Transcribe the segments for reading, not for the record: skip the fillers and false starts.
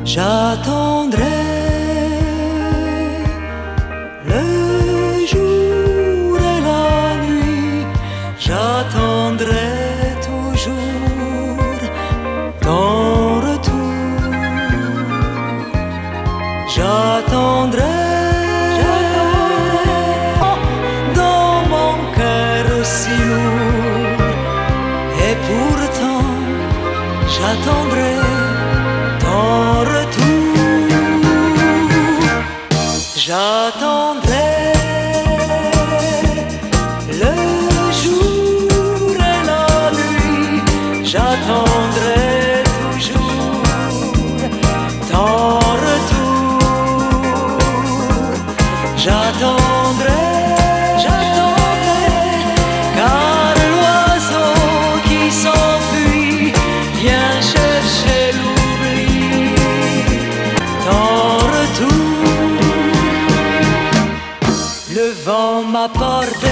J'attendrai le jour et la nuit, j'attendrai toujours ton retour. J'attendrai dans mon cœur si lourd, et pourtant j'attendrai ton retour. J'attendrai le jour et la nuit, j'attendrai toujours ton retour. J'attendrai, car l'oiseau qui s'enfuit vient chercher l'oubli. Ton retour, le vent m'apporte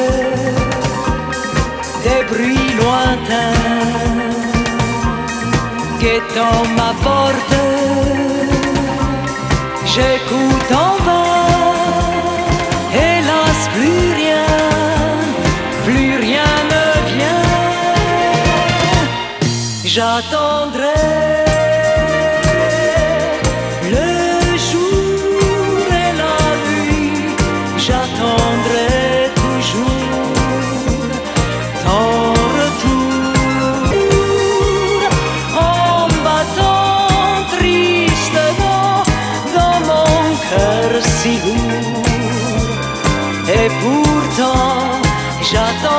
des bruits lointains, guettant ma porte, j'écoute en vain. Hélas, plus rien ne vient. J'attendrai le jour et la nuit, j'attendrai toujours ton retour. En battant tristement dans mon cœur si lourd, et pourtant j'attends.